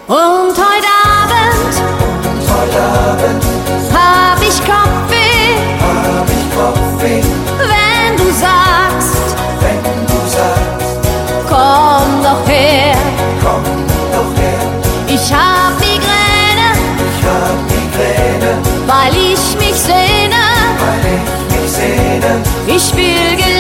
Und heute Abend hab ich Kopfweh, wenn du sagst, komm doch her, ich hab Migräne, weil ich mich sehne, ich will